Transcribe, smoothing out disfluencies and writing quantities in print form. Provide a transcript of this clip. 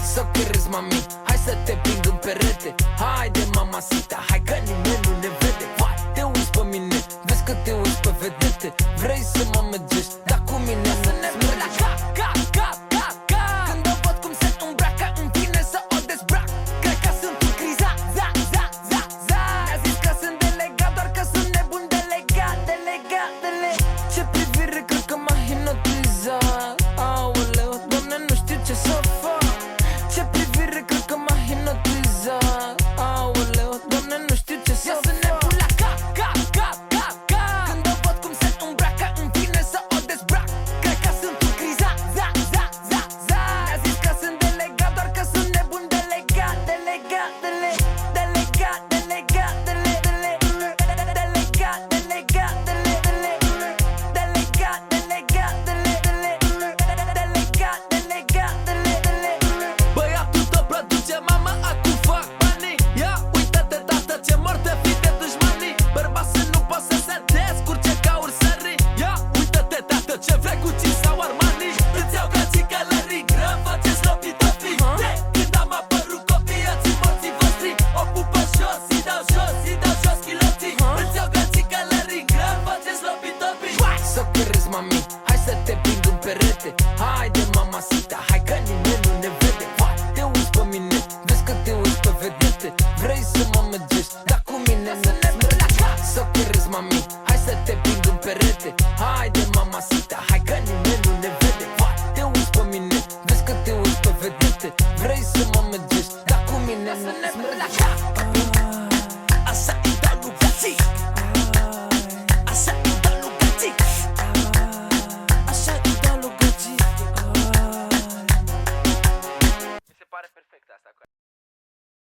Să că râzi, mami, hai să te ping în perete. Haide, mamacita, hai că nimeni nu ne vede. Vai, te uiți pe mine, vezi că te uiți pe vedete. Vrei să mă mergești, dar cu mine să ne mergi la ca. Când o văd cum se îmbracă, îmi vine să o dezbrac. Cred că sunt în criza, Mi-a zis că sunt delegat, doar că sunt nebun delegat. Ce privire, cred că m-a hipnotizat. Aoleu, Doamne, nu știu ce să fac. Ce privire, cred că m-a hipnotizat. Aoleu, Doamne, nu știu ce să fac. Nebun la ca. Când o văd cum se îmbracă, îmi vine să o dezbrac. Cred că sunt în criza, Mi-a zis că sunt delegat, doar că sunt nebun delegat. Băiatul tău produce, mamă, acum fac banii. Ia uită-te, tată, ce mor de fi de dușmanii. Bărbații nu pot să se descurce ca ursării. Ia uită-te, tată, ce vrei cu Gucci sau Armani. Îți iau gații călării, gră, faceți lopitopi. De când am apărut copiații morții voștri, o pupă jos, îi dau jos chiloții. Îți iau gații călării, gră, faceți lopitopi. Să că râzi, mami, hai să te ping în perete. Haide,